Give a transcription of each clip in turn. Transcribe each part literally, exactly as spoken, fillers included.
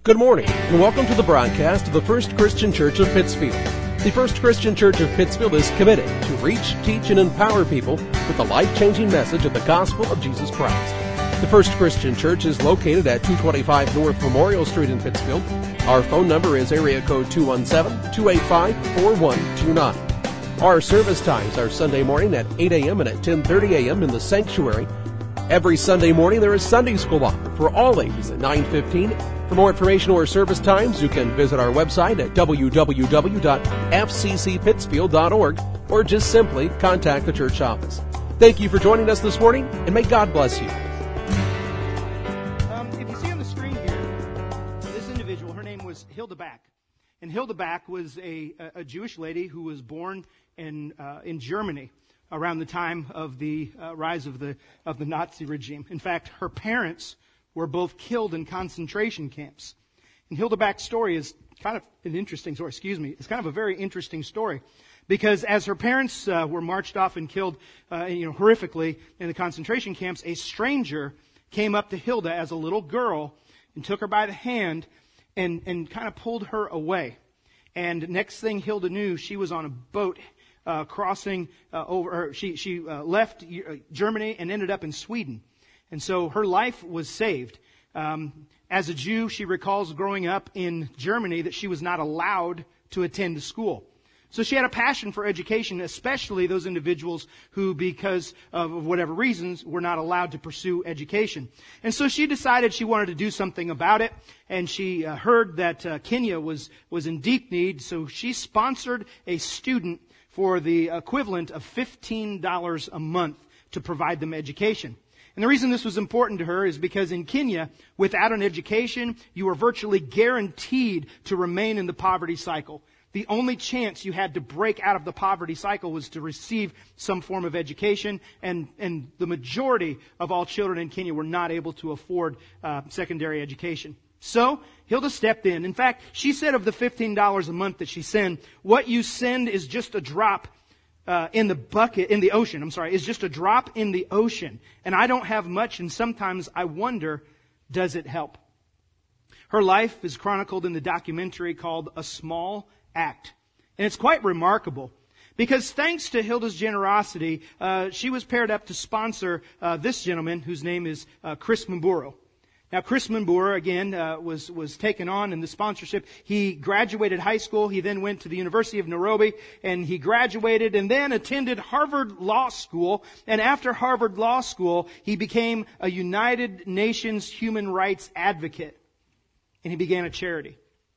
Good morning, and welcome to the broadcast of the First Christian Church of Pittsfield. The First Christian Church of Pittsfield is committed to reach, teach, and empower people with the life-changing message of the gospel of Jesus Christ. The First Christian Church is located at two twenty-five North Memorial Street in Pittsfield. Our phone number is area code two one seven, two eight five, four one two nine. Our service times are Sunday morning at eight a.m. and at ten thirty a.m. in the sanctuary. Every Sunday morning there is Sunday school offered for all ages at nine fifteen. For more information or service times, you can visit our website at w w w dot f c c pittsfield dot org or just simply contact the church office. Thank you for joining us this morning, and may God bless you. Um, if you see on the screen here, this individual, her name was Hilda Back. And Hilda Back was a, a Jewish lady who was born in uh, in Germany around the time of the uh, rise of the of the Nazi regime. In fact, her parents were both killed in concentration camps. And Hilda Back's story is kind of an interesting story, excuse me, it's kind of a very interesting story. Because as her parents uh, were marched off and killed, uh, you know, horrifically in the concentration camps, a stranger came up to Hilda as a little girl and took her by the hand and, and kind of pulled her away. And next thing Hilda knew, she was on a boat uh, crossing uh, over, or she, she uh, left Germany and ended up in Sweden. And so her life was saved. Um, as a Jew, she recalls growing up in Germany that she was not allowed to attend school. So she had a passion for education, especially those individuals who, because of whatever reasons, were not allowed to pursue education. And so she decided she wanted to do something about it, and she uh, heard that uh, Kenya was, was in deep need, so she sponsored a student for the equivalent of fifteen dollars a month to provide them education. And the reason this was important to her is because in Kenya, without an education, you were virtually guaranteed to remain in the poverty cycle. The only chance you had to break out of the poverty cycle was to receive some form of education, and, and the majority of all children in Kenya were not able to afford uh, secondary education. So, Hilda stepped in. In fact, she said of the fifteen dollars a month that she sent, what you send is just a drop Uh, in the bucket, in the ocean, I'm sorry, is just a drop in the ocean. And I don't have much, and sometimes I wonder, does it help? Her life is chronicled in the documentary called A Small Act. And it's quite remarkable, because thanks to Hilda's generosity, uh, she was paired up to sponsor uh, this gentleman whose name is uh, Chris Mburu. Now, Chris Mburu, again, uh, was, was taken on in the sponsorship. He graduated high school. He then went to the University of Nairobi, and he graduated and then attended Harvard Law School. And after Harvard Law School, he became a United Nations human rights advocate. And he began a charity.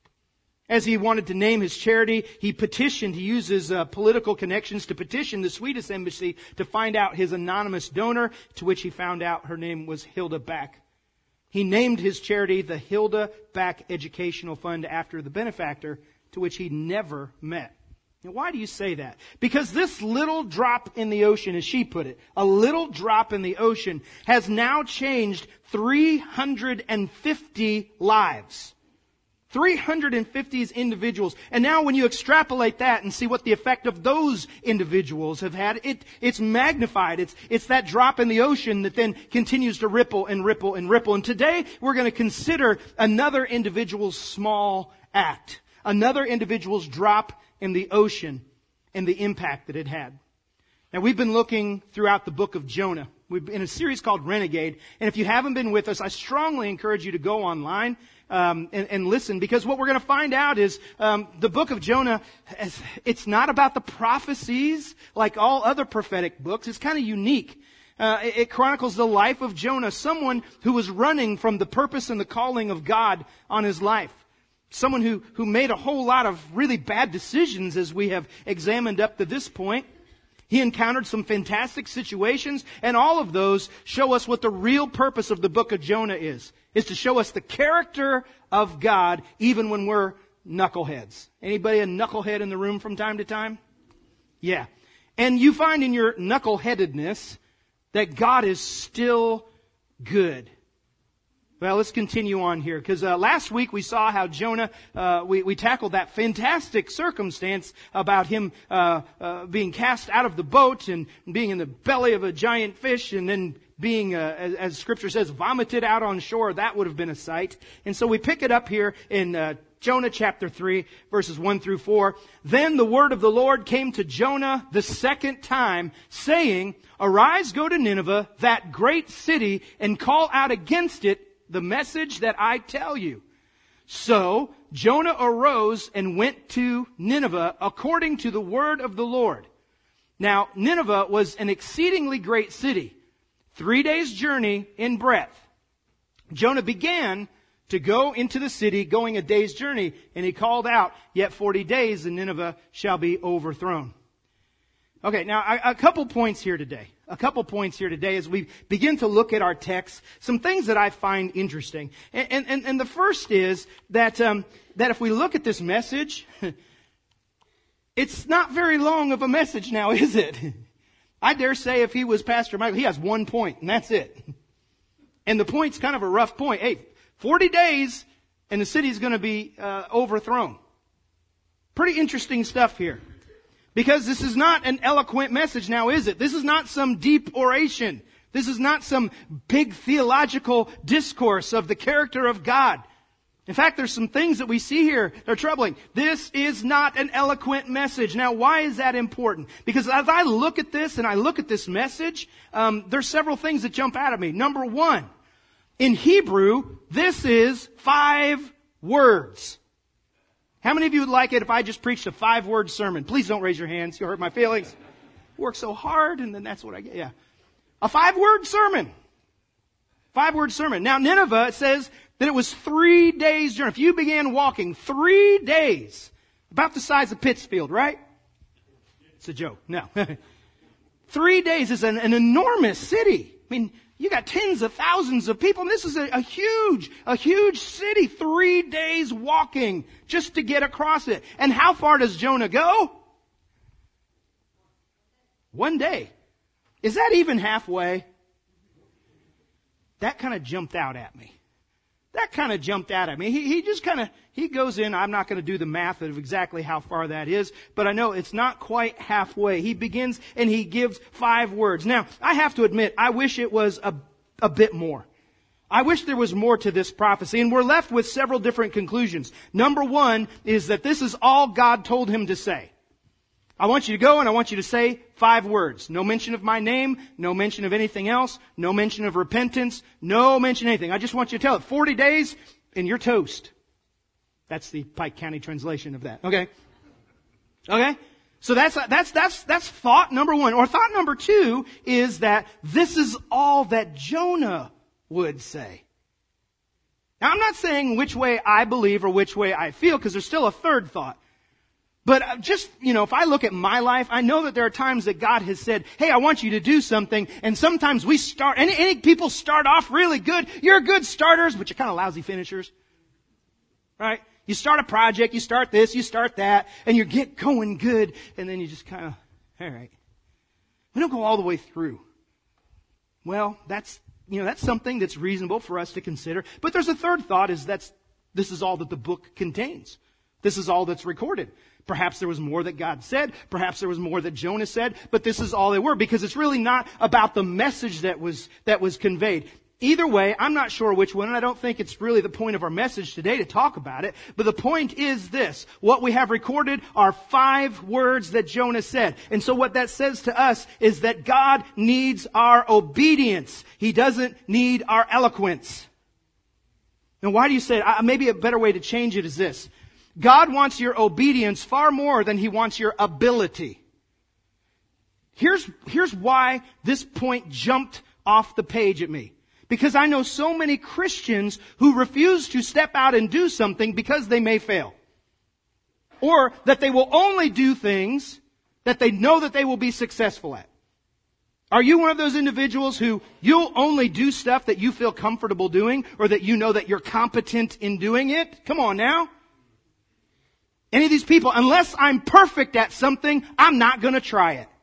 As he wanted to name his charity, he petitioned, he used his uh, political connections to petition the Swedish embassy to find out his anonymous donor, to which he found out her name was Hilda Back. He named his charity the Hilda Back Educational Fund after the benefactor, to which he never met. Now, why do you say that? Because this little drop in the ocean, as she put it, a little drop in the ocean, has now changed three hundred fifty lives. three hundred fifty individuals. And now when you extrapolate that and see what the effect of those individuals have had, it, it's magnified. It's, it's that drop in the ocean that then continues to ripple and ripple and ripple. And today we're going to consider another individual's small act. Another individual's drop in the ocean and the impact that it had. Now, we've been looking throughout the book of Jonah. We've been in a series called Renegade. And if you haven't been with us, I strongly encourage you to go online Um, and, and listen, because what we're going to find out is um, the book of Jonah, it's not about the prophecies like all other prophetic books. It's kind of unique. Uh, it, it chronicles the life of Jonah, someone who was running from the purpose and the calling of God on his life. Someone who, who made a whole lot of really bad decisions, as we have examined up to this point. He encountered some fantastic situations, and all of those show us what the real purpose of the book of Jonah is. Is to show us the character of God even when we're knuckleheads. Anybody a knucklehead in the room from time to time? Yeah. And you find in your knuckleheadedness that God is still good. Well, let's continue on here, because uh, last week we saw how Jonah, uh, we, we tackled that fantastic circumstance about him uh, uh, being cast out of the boat and being in the belly of a giant fish and then being, uh, as, as Scripture says, vomited out on shore. That would have been a sight. And so we pick it up here in uh, Jonah chapter three, verses one through four. Then the word of the Lord came to Jonah the second time, saying, Arise, go to Nineveh, that great city, and call out against it the message that I tell you. So Jonah arose and went to Nineveh according to the word of the Lord. Now, Nineveh was an exceedingly great city, three days' journey in breadth. Jonah began to go into the city, going a day's journey, and he called out, Yet forty days and Nineveh shall be overthrown. Okay, now a, a couple points here today. A couple points here today as we begin to look at our text. Some things that I find interesting. And, and, and the first is that, um, that if we look at this message, it's not very long of a message now, is it? I dare say if he was Pastor Michael, he has one point, and that's it. And the point's kind of a rough point. Hey, forty days, and the city's going to be uh, overthrown. Pretty interesting stuff here. Because this is not an eloquent message now, is it? This is not some deep oration. This is not some big theological discourse of the character of God. In fact, there's some things that we see here that are troubling. This is not an eloquent message. Now, why is that important? Because as I look at this and I look at this message, um, there's several things that jump out at me. Number one, in Hebrew, this is five words. How many of you would like it if I just preached a five-word sermon? Please don't raise your hands. You'll hurt my feelings. Work so hard, and then that's what I get. Yeah. A five-word sermon. Five-word sermon. Now, Nineveh, it says that it was three days' journey. If you began walking three days, about the size of Pittsfield, right? It's a joke. No. Three days is an, an enormous city. I mean, you got tens of thousands of people. And this is a, a huge, a huge city. Three days walking just to get across it. And how far does Jonah go? One day. Is that even halfway? That kind of jumped out at me. That kind of jumped out at me. He, he just kind of, he goes in. I'm not going to do the math of exactly how far that is, but I know it's not quite halfway. He begins and he gives five words. Now, I have to admit, I wish it was a, a bit more. I wish there was more to this prophecy, and we're left with several different conclusions. Number one is that this is all God told him to say. I want you to go and I want you to say five words. No mention of my name, no mention of anything else, no mention of repentance, no mention of anything. I just want you to tell it. forty days and you're toast. That's the Pike County translation of that. Okay? Okay? So that's, that's, that's, that's thought number one. Or thought number two is that this is all that Jonah would say. Now I'm not saying which way I believe or which way I feel, because there's still a third thought. But just, you know, if I look at my life, I know that there are times that God has said, hey, I want you to do something. And sometimes we start, any, any people start off really good. You're good starters, but you're kind of lousy finishers. Right? You start a project, you start this, you start that, and you get going good. And then you just kind of, all right. We don't go all the way through. Well, that's, you know, that's something that's reasonable for us to consider. But there's a third thought, is that's, this is all that the book contains. This is all that's recorded. Perhaps there was more that God said. Perhaps there was more that Jonah said. But this is all they were, because it's really not about the message that was that was conveyed. Either way, I'm not sure which one, and I don't think it's really the point of our message today to talk about it. But the point is this. What we have recorded are five words that Jonah said. And so what that says to us is that God needs our obedience. He doesn't need our eloquence. Now, why do you say it? Maybe a better way to change it is this. God wants your obedience far more than He wants your ability. Here's, here's why this point jumped off the page at me. Because I know so many Christians who refuse to step out and do something because they may fail. Or that they will only do things that they know that they will be successful at. Are you one of those individuals who you'll only do stuff that you feel comfortable doing, or that you know that you're competent in doing it? Come on now. Any of these people, unless I'm perfect at something, I'm not going to try it.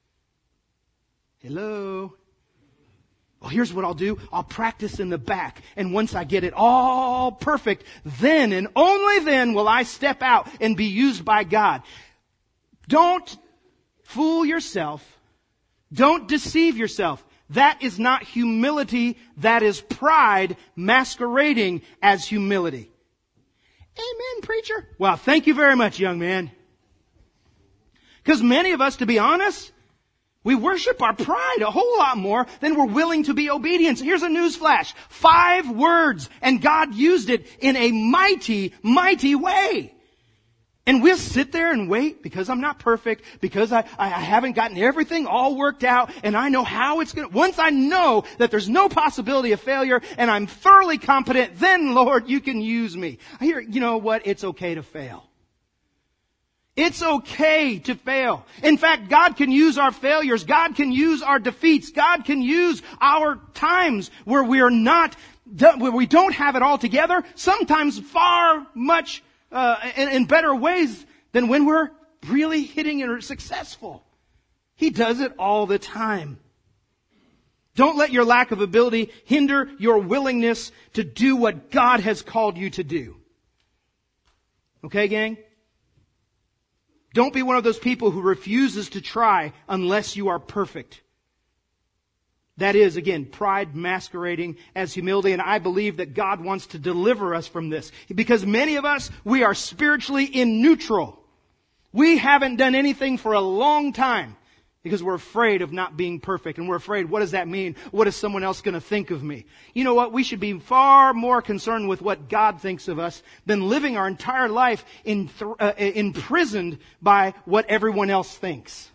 Hello? Well, here's what I'll do. I'll practice in the back. And once I get it all perfect, then and only then will I step out and be used by God. Don't fool yourself. Don't deceive yourself. That is not humility. That is pride masquerading as humility. Amen, preacher. Well, thank you very much, young man. Because many of us, to be honest, we worship our pride a whole lot more than we're willing to be obedient. Here's a news flash. Five words, and God used it in a mighty, mighty way. And we'll sit there and wait because I'm not perfect, because I, I haven't gotten everything all worked out, and I know how it's going to... Once I know that there's no possibility of failure, and I'm thoroughly competent, then, Lord, you can use me. I hear, you know what? It's okay to fail. It's okay to fail. In fact, God can use our failures. God can use our defeats. God can use our times where we are not, where we don't have it all together, sometimes far much Uh, in, in better ways than when we're really hitting and are successful. He does it all the time. Don't let your lack of ability hinder your willingness to do what God has called you to do. Okay, gang? Don't be one of those people who refuses to try unless you are perfect. That is, again, pride masquerading as humility, and I believe that God wants to deliver us from this. Because many of us, we are spiritually in neutral. We haven't done anything for a long time because we're afraid of not being perfect, and we're afraid, what does that mean? What is someone else going to think of me? You know what? We should be far more concerned with what God thinks of us than living our entire life in th- uh, imprisoned by what everyone else thinks.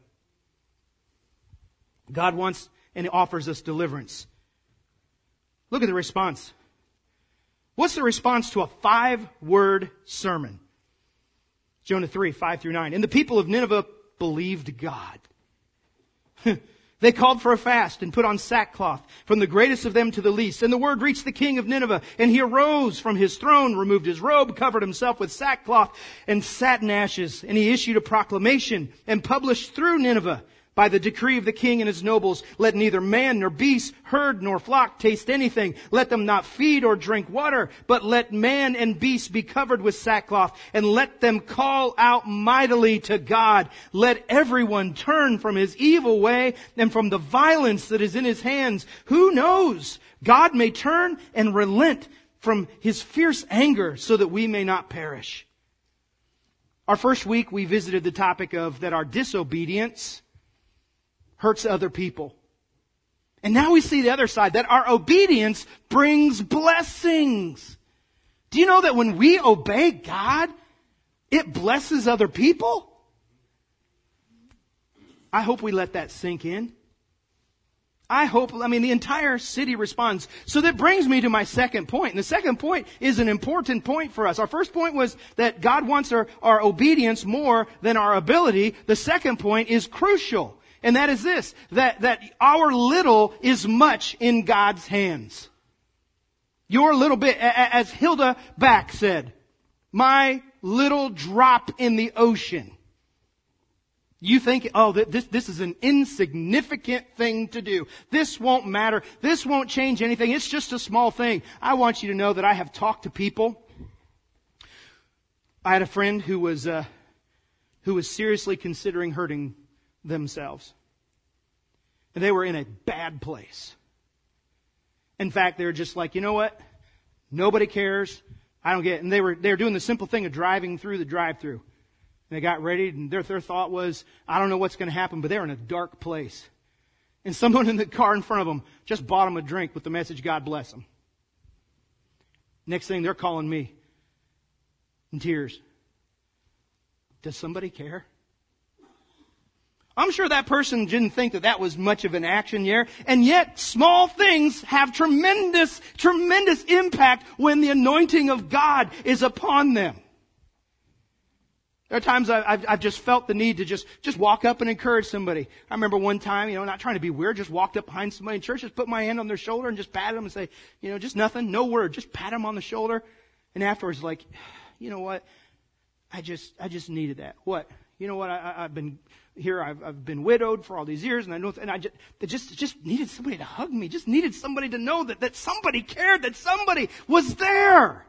God wants and it offers us deliverance. Look at the response. What's the response to a five-word sermon? Jonah three, five through nine. And the people of Nineveh believed God. They called for a fast and put on sackcloth, from the greatest of them to the least. And the word reached the king of Nineveh, and he arose from his throne, removed his robe, covered himself with sackcloth, and sat in ashes. And he issued a proclamation and published through Nineveh, by the decree of the king and his nobles, let neither man nor beast, herd nor flock taste anything. Let them not feed or drink water, but let man and beast be covered with sackcloth, and let them call out mightily to God. Let everyone turn from his evil way and from the violence that is in his hands. Who knows? God may turn and relent from his fierce anger so that we may not perish. Our first week we visited the topic of that our disobedience hurts other people. And now we see the other side, that our obedience brings blessings. Do you know that when we obey God, it blesses other people? I hope we let that sink in. I hope, I mean, the entire city responds. So that brings me to my second point. And the second point is an important point for us. Our first point was that God wants our, our obedience more than our ability. The second point is crucial. And that is this, that, that our little is much in God's hands. Your little bit, as Hilda Back said, my little drop in the ocean. You think, oh, this, this is an insignificant thing to do. This won't matter. This won't change anything. It's just a small thing. I want you to know that I have talked to people. I had a friend who was, uh, who was seriously considering hurting themselves. And they were in a bad place. In fact, they were just like, you know what? Nobody cares. I don't get it. And they were, they were doing the simple thing of driving through the drive-thru. And they got ready, and their, their thought was, I don't know what's going to happen, but they're in a dark place. And someone in the car in front of them just bought them a drink with the message, God bless them. Next thing, they're calling me in tears. Does somebody care? I'm sure that person didn't think that that was much of an action there. And yet, small things have tremendous, tremendous impact when the anointing of God is upon them. There are times I've, I've just felt the need to just, just walk up and encourage somebody. I remember one time, you know, not trying to be weird, just walked up behind somebody in church, just put my hand on their shoulder and just pat them and say, you know, just nothing, no word, just pat them on the shoulder. And afterwards, like, you know what? I just, I just needed that. What? You know what? I, I've been here. I've, I've been widowed for all these years, and I know, and I just, I just, just needed somebody to hug me. Just needed somebody to know that, that somebody cared, that somebody was there.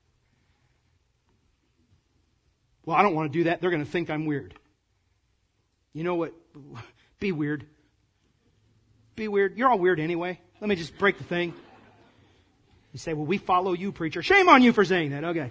Well, I don't want to do that. They're going to think I'm weird. You know what? Be weird. be weird. You're all weird anyway. Let me just break the thing. You say, well, we follow you, preacher. Shame on you for saying that. Okay.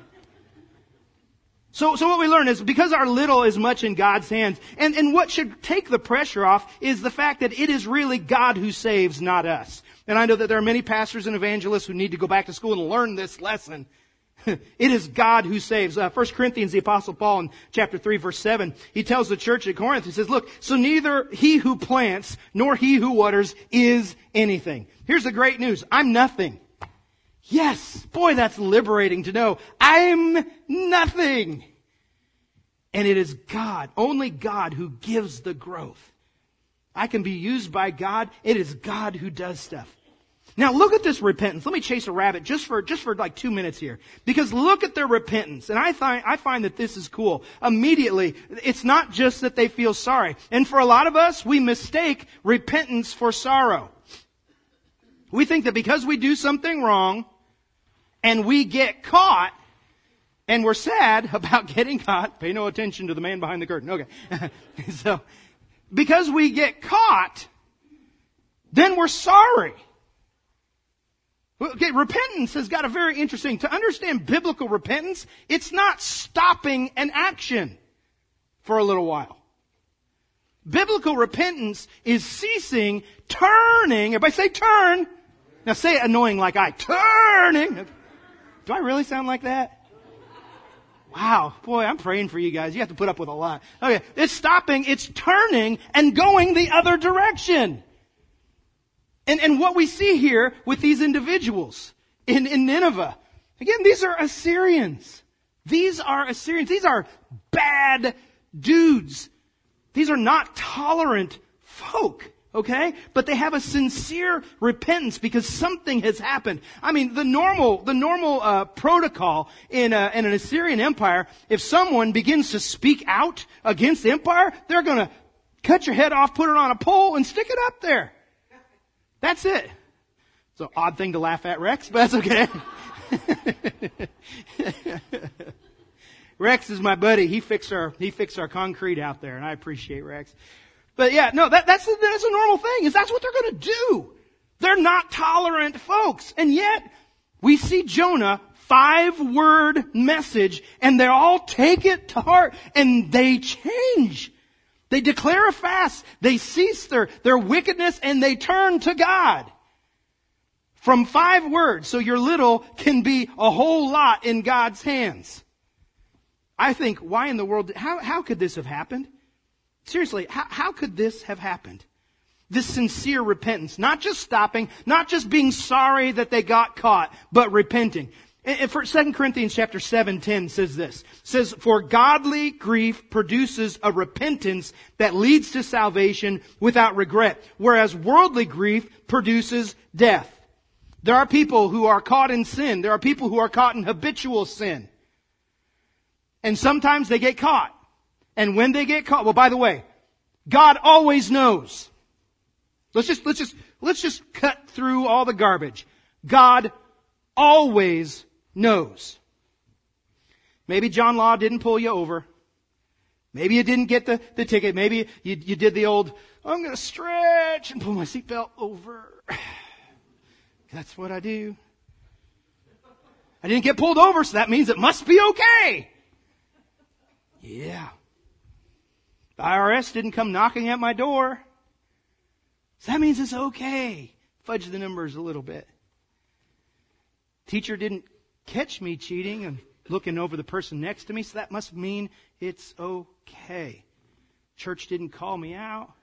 So, so what we learn is because our little is much in God's hands, and, and what should take the pressure off is the fact that it is really God who saves, not us. And I know that there are many pastors and evangelists who need to go back to school and learn this lesson. It is God who saves. Uh, First Corinthians, the Apostle Paul in chapter three, verse seven, he tells the church at Corinth, he says, look, so neither he who plants nor he who waters is anything. Here's the great news. I'm nothing. Yes, boy, that's liberating to know. I'm nothing. And it is God, only God, who gives the growth. I can be used by God. It is God who does stuff. Now look at this repentance. Let me chase a rabbit just for, just for like two minutes here. Because look at their repentance. And I find, I find that this is cool. Immediately, it's not just that they feel sorry. And for a lot of us, we mistake repentance for sorrow. We think that because we do something wrong, and we get caught, and we're sad about getting caught. Pay no attention to the man behind the curtain. Okay. So, because we get caught, then we're sorry. Okay, repentance has got a very interesting, to understand biblical repentance, it's not stopping an action for a little while. Biblical repentance is ceasing, turning. Everybody say turn. Now say it annoying like I. Turning. Do I really sound like that? Wow. Boy, I'm praying for you guys. You have to put up with a lot. Okay. It's stopping, it's turning and going the other direction. And, and what we see here with these individuals in, in Nineveh, again, these are Assyrians. These are Assyrians. These are bad dudes. These are not tolerant folk. Okay? But they have a sincere repentance because something has happened. I mean, the normal, the normal, uh, protocol in, a, in an Assyrian empire, if someone begins to speak out against the empire, they're gonna cut your head off, put it on a pole, and stick it up there. That's it. It's an odd thing to laugh at, Rex, but that's okay. Rex is my buddy. He fixed our, he fixed our concrete out there, and I appreciate Rex. But yeah, no, that, that's, a, that's a normal thing, is that's what they're going to do. They're not tolerant folks. And yet, we see Jonah, five-word message, and they all take it to heart, and they change. They declare a fast. They cease their, their wickedness, and they turn to God. From five words, so your little can be a whole lot in God's hands. I think, why in the world, how, how could this have happened? Seriously, how, how could this have happened? This sincere repentance. Not just stopping, not just being sorry that they got caught, but repenting. And for Second Corinthians chapter seven ten says this. It says, for godly grief produces a repentance that leads to salvation without regret, whereas worldly grief produces death. There are people who are caught in sin. There are people who are caught in habitual sin. And sometimes they get caught. And when they get caught, well, by the way, God always knows. Let's just, let's just, let's just cut through all the garbage. God always knows. Maybe John Law didn't pull you over. Maybe you didn't get the, the ticket. Maybe you, you did the old, I'm going to stretch and pull my seatbelt over. That's what I do. I didn't get pulled over, so that means it must be okay. Yeah. The I R S didn't come knocking at my door. So that means it's okay. Fudge the numbers a little bit. Teacher didn't catch me cheating and looking over the person next to me, so that must mean it's okay. Church didn't call me out.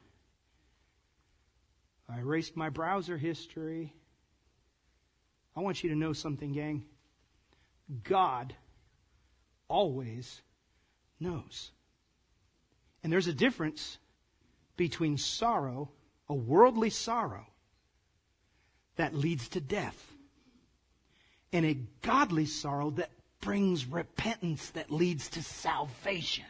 I erased my browser history. I want you to know something, gang. God always knows. And there's a difference between sorrow, a worldly sorrow, that leads to death, and a godly sorrow that brings repentance that leads to salvation.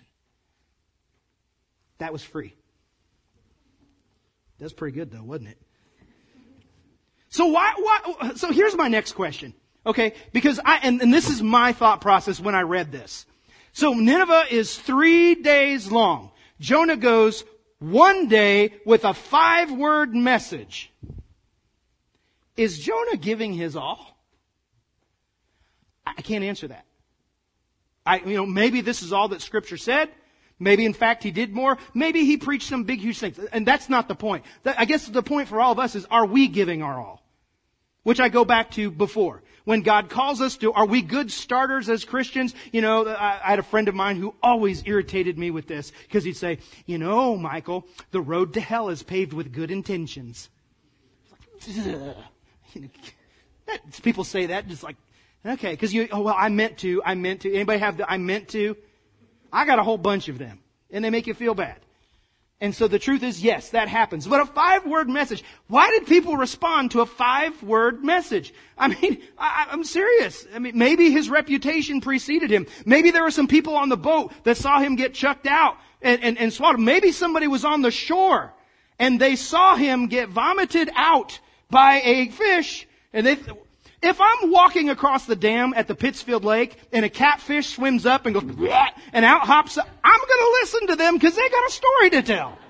That was free. That's pretty good though, wasn't it? So why, why, so here's my next question. Okay, because I, and, and this is my thought process when I read this. So Nineveh is three days long. Jonah goes one day with a five-word message. Is Jonah giving his all? I can't answer that. I, you know, maybe this is all that Scripture said. Maybe, in fact, he did more. Maybe he preached some big, huge things. And that's not the point. I guess the point for all of us is, are we giving our all? Which I go back to before. When God calls us to, are we good starters as Christians? You know, I, I had a friend of mine who always irritated me with this, because he'd say, you know, Michael, the road to hell is paved with good intentions. Ugh. You know, that, people say that just like, okay, because you, oh, well, I meant to, I meant to. Anybody have the I meant to? I got a whole bunch of them, and they make you feel bad. And so the truth is, yes, that happens. But a five-word message, why did people respond to a five-word message? I mean, I, I'm serious. I mean, maybe his reputation preceded him. Maybe there were some people on the boat that saw him get chucked out and, and, and swallowed. Maybe somebody was on the shore, and they saw him get vomited out by a fish, and they... If I'm walking across the dam at the Pittsfield Lake and a catfish swims up and goes, bleh, and out hops, I'm going to listen to them because they got a story to tell.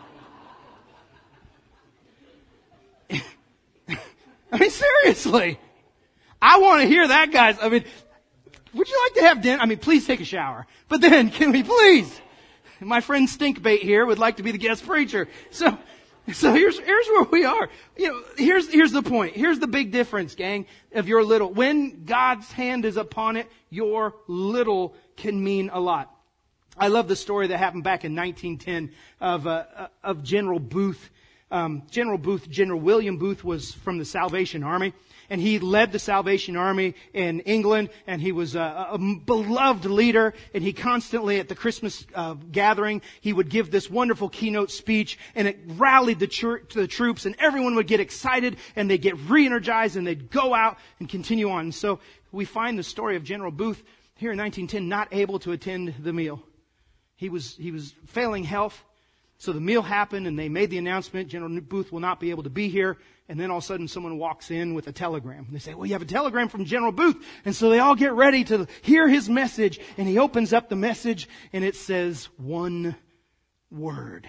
I mean, seriously. I want to hear that, guys. I mean, would you like to have dinner? I mean, please take a shower. But then, can we please? My friend Stinkbait here would like to be the guest preacher. So... So here's, here's where we are. You know, here's, here's the point. Here's the big difference, gang, of your little. When God's hand is upon it, your little can mean a lot. I love the story that happened back in nineteen ten of, uh, of General Booth. Um, General Booth, General William Booth was from the Salvation Army. And he led the Salvation Army in England, and he was a, a beloved leader, and he constantly, at the Christmas uh, gathering, he would give this wonderful keynote speech, and it rallied the, tr- the troops, and everyone would get excited, and they'd get re-energized, and they'd go out and continue on. And so we find the story of General Booth here in nineteen ten not able to attend the meal. He was, he was failing health. So the meal happened, and they made the announcement, General Booth will not be able to be here. And then all of a sudden someone walks in with a telegram. And they say, well, you have a telegram from General Booth. And so they all get ready to hear his message. And he opens up the message, and it says one word.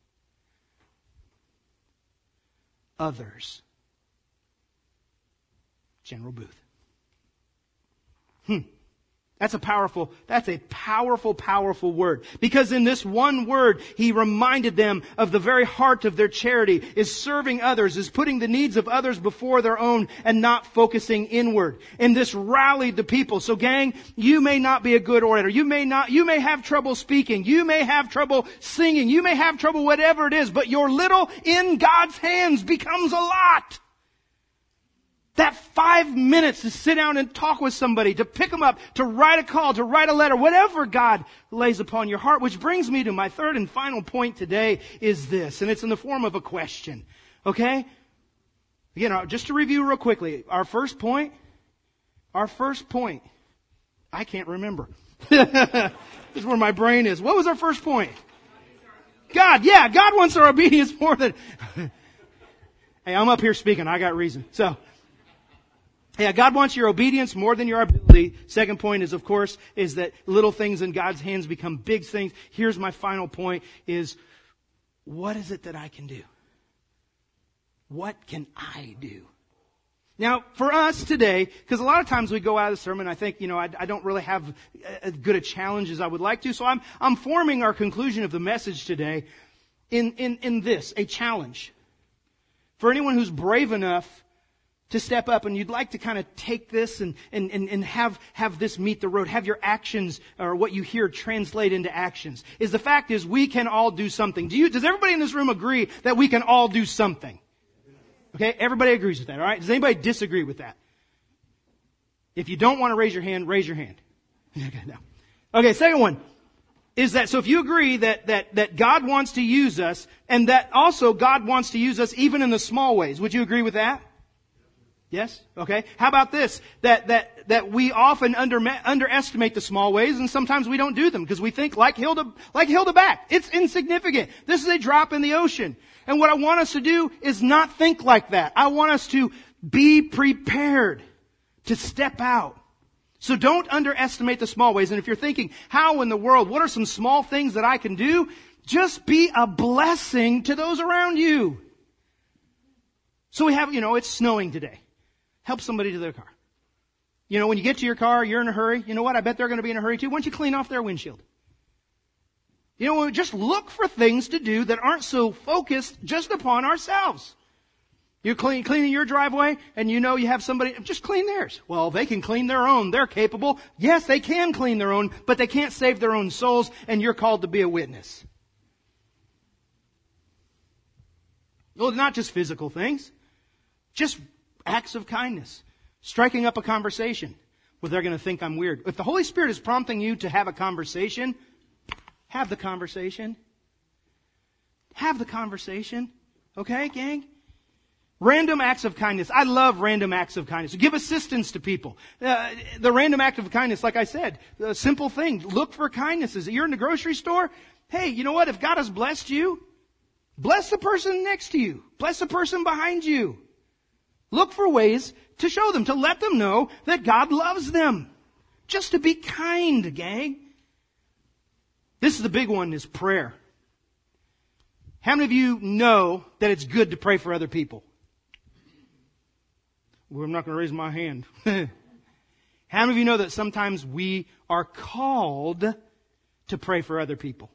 Others. General Booth. Hmm. That's a powerful, that's a powerful, powerful word. Because in this one word, he reminded them of the very heart of their charity, is serving others, is putting the needs of others before their own and not focusing inward. And this rallied the people. So gang, you may not be a good orator. You may not, you may have trouble speaking. You may have trouble singing. You may have trouble whatever it is, but your little in God's hands becomes a lot. That five minutes to sit down and talk with somebody, to pick them up, to write a call, to write a letter, whatever God lays upon your heart. Which brings me to my third and final point today is this, and it's in the form of a question. Okay? Again, just to review real quickly, our first point, our first point, I can't remember. This is where my brain is. What was our first point? God, yeah, God wants our obedience more than... Hey, I'm up here speaking, I got reason. So... Yeah, God wants your obedience more than your ability. Second point is, of course, is that little things in God's hands become big things. Here's my final point is, what is it that I can do? What can I do? Now, for us today, because a lot of times we go out of the sermon, I think, you know, I, I don't really have as good a challenge as I would like to. So I'm, I'm forming our conclusion of the message today in, in, in this, a challenge. For anyone who's brave enough to step up and you'd like to kind of take this and, and, and, and have, have this meet the road, have your actions or what you hear translate into actions, is the fact is we can all do something. Do you, does everybody in this room agree that we can all do something? Okay, everybody agrees with that, all right? Does anybody disagree with that? If you don't want to raise your hand, raise your hand. Okay, no. Okay, second one is that, so if you agree that, that, that God wants to use us and that also God wants to use us even in the small ways, would you agree with that? Yes? Okay. How about this? That, that, that we often under, underestimate the small ways and sometimes we don't do them because we think like Hilda, like Hilda back. It's insignificant. This is a drop in the ocean. And what I want us to do is not think like that. I want us to be prepared to step out. So don't underestimate the small ways. And if you're thinking, how in the world, what are some small things that I can do? Just be a blessing to those around you. So we have, you know, it's snowing today. Help somebody to their car. You know, when you get to your car, you're in a hurry. You know what? I bet they're going to be in a hurry too. Why don't you clean off their windshield? You know, just look for things to do that aren't so focused just upon ourselves. You're clean, cleaning your driveway and you know you have somebody, just clean theirs. Well, they can clean their own. They're capable. Yes, they can clean their own, but they can't save their own souls, and you're called to be a witness. Well, not just physical things. Just acts of kindness. Striking up a conversation. Well, they're going to think I'm weird. If the Holy Spirit is prompting you to have a conversation, have the conversation. Have the conversation. Okay, gang? Random acts of kindness. I love random acts of kindness. Give assistance to people. Uh, the random act of kindness, like I said, a simple thing. Look for kindnesses. You're in the grocery store. Hey, you know what? If God has blessed you, bless the person next to you. Bless the person behind you. Look for ways to show them, to let them know that God loves them. Just to be kind, gang. This is the big one, is prayer. How many of you know that it's good to pray for other people? Well, I'm not going to raise my hand. How many of you know that sometimes we are called to pray for other people?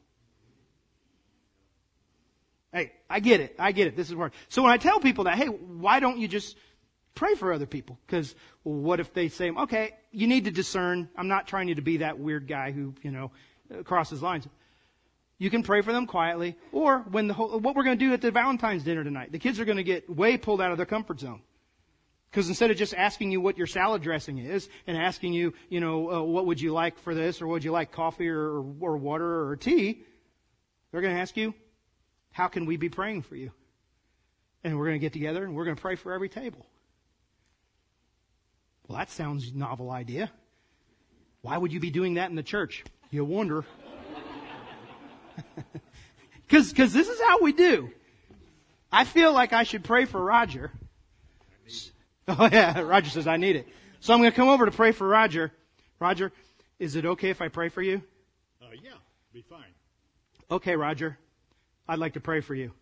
Hey, I get it. I get it. This is hard. So when I tell people that, hey, why don't you just pray for other people? Because well, what if they say, okay, you need to discern. I'm not trying you to be that weird guy who, you know, crosses lines. You can pray for them quietly. Or when the whole, what we're going to do at the Valentine's dinner tonight, the kids are going to get way pulled out of their comfort zone. Because instead of just asking you what your salad dressing is and asking you, you know, uh, what would you like for this, or would you like coffee or, or water or tea, they're going to ask you, how can we be praying for you? And we're going to get together and we're going to pray for every table. Well, that sounds a novel idea. Why would you be doing that in the church? You wonder. Because because this is how we do. I feel like I should pray for Roger. Oh yeah, Roger says I need it. So I'm going to come over to pray for Roger. Roger, is it okay if I pray for you? Uh, yeah, be fine. Okay, Roger. I'd like to pray for you.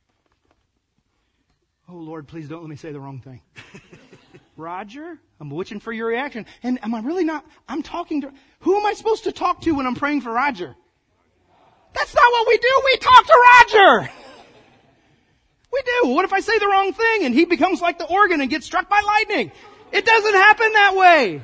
Oh, Lord, please don't let me say the wrong thing. Roger, I'm watching for your reaction. And am I really not, I'm talking to, who am I supposed to talk to when I'm praying for Roger? That's not what we do. We talk to Roger. We do. What if I say the wrong thing and he becomes like the organ and gets struck by lightning? It doesn't happen that way.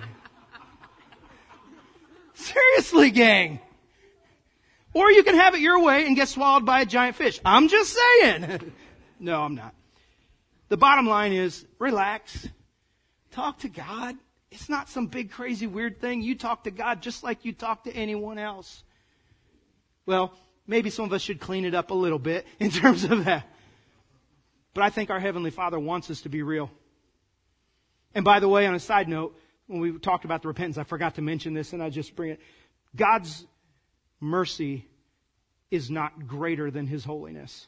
Seriously, gang. Or you can have it your way and get swallowed by a giant fish. I'm just saying. No, I'm not. The bottom line is, relax. Talk to God. It's not some big, crazy, weird thing. You talk to God just like you talk to anyone else. Well, maybe some of us should clean it up a little bit in terms of that. But I think our Heavenly Father wants us to be real. And by the way, on a side note, when we talked about the repentance, I forgot to mention this and I just bring it. God's mercy is not greater than His holiness.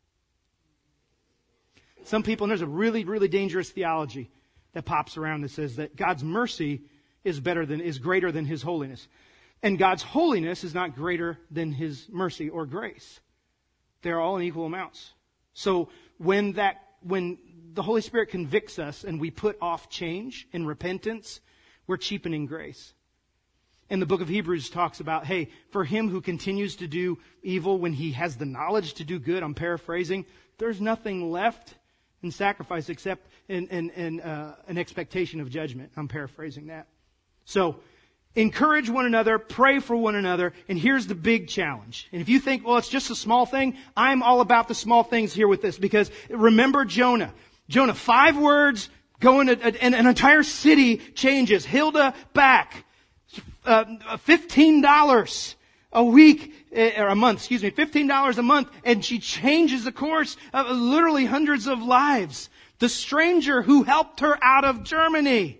Some people, and there's a really, really dangerous theology that pops around that says that God's mercy is better than, is greater than His holiness. And God's holiness is not greater than His mercy or grace. They're all in equal amounts. So when that, when the Holy Spirit convicts us and we put off change and repentance, we're cheapening grace. And the book of Hebrews talks about, hey, for him who continues to do evil when he has the knowledge to do good, I'm paraphrasing, there's nothing left in sacrifice except in, in, in, uh, an expectation of judgment. I'm paraphrasing that. So, encourage one another, pray for one another, and here's the big challenge. And if you think, well, it's just a small thing, I'm all about the small things here with this, because remember Jonah. Jonah, five words, going, and an entire city changes. Hilda back. Uh, fifteen dollars a week, or a month, excuse me, fifteen dollars a month, and she changes the course of literally hundreds of lives. The stranger who helped her out of Germany.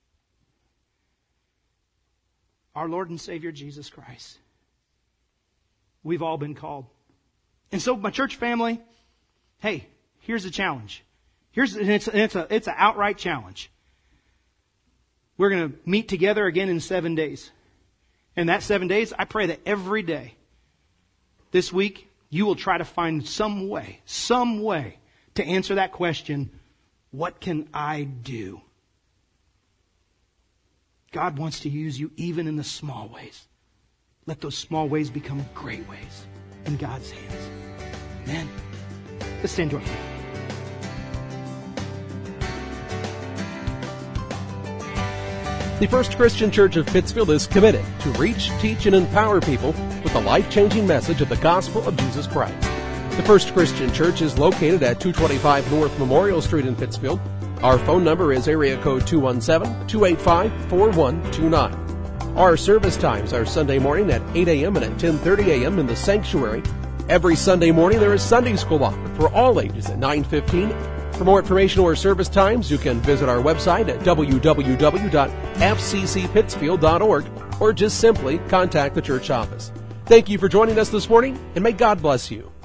Our Lord and Savior Jesus Christ. We've all been called. And so my church family, hey, here's a challenge. Here's, and it's, it's a, it's an outright challenge. We're going to meet together again in seven days. And that seven days, I pray that every day, this week, you will try to find some way, some way to answer that question, what can I do? God wants to use you even in the small ways. Let those small ways become great ways in God's hands. Amen. Let's stand to our feet. The First Christian Church of Pittsfield is committed to reach, teach, and empower people with the life-changing message of the gospel of Jesus Christ. The First Christian Church is located at two twenty-five North Memorial Street in Pittsfield. Our phone number is area code two one seven, two eight five, four one two nine. Our service times are Sunday morning at eight a.m. and at ten thirty a.m. in the sanctuary. Every Sunday morning there is Sunday school offered for all ages at nine fifteen. For more information or service times, you can visit our website at w w w dot f c c pittsfield dot org or just simply contact the church office. Thank you for joining us this morning, and may God bless you.